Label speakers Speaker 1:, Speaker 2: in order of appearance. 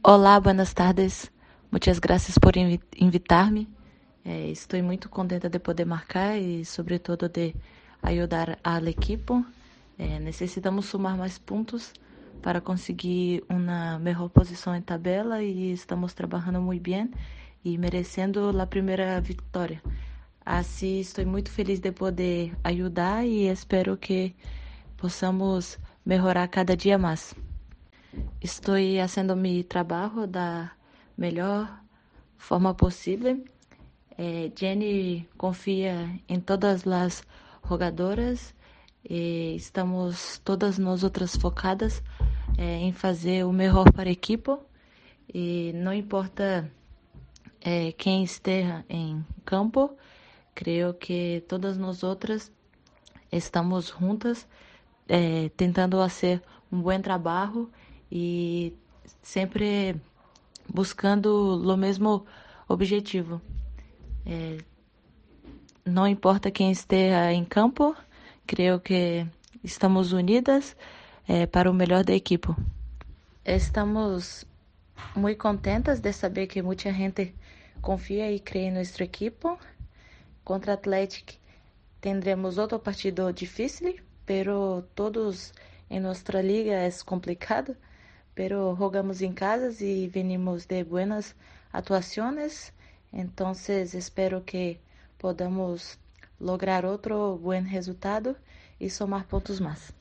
Speaker 1: Olá, buenas tardes. Muchas gracias por invitar-me. Estou muito contenta de poder marcar e, sobretudo, de ajudar ao equipo. Necessitamos somar mais pontos para conseguir uma melhor posição em tabela e estamos trabalhando muito bem e merecendo a primeira vitória. Assim, estou muito feliz de poder ajudar e espero que possamos melhorar cada dia mais. Estou fazendo meu trabalho da melhor forma possível. Jenny confia em todas as jogadoras e estamos todas nós outras focadas em fazer o melhor para a equipe e não importa quem esteja em campo, creio que todas nós outras estamos juntas tentando fazer um bom trabalho e sempre buscando o mesmo objetivo. Não importa quem esteja em campo, creio que estamos unidas para o melhor da equipe. Estamos muito contentas de saber que muita gente confia e crê em nossa equipe. Contra Atlético tendremos outro partido difícil, pero todos em nossa liga é complicado, pero jogamos em casa e venimos de buenas atuações, então espero que podamos lograr outro bom resultado e somar pontos mais.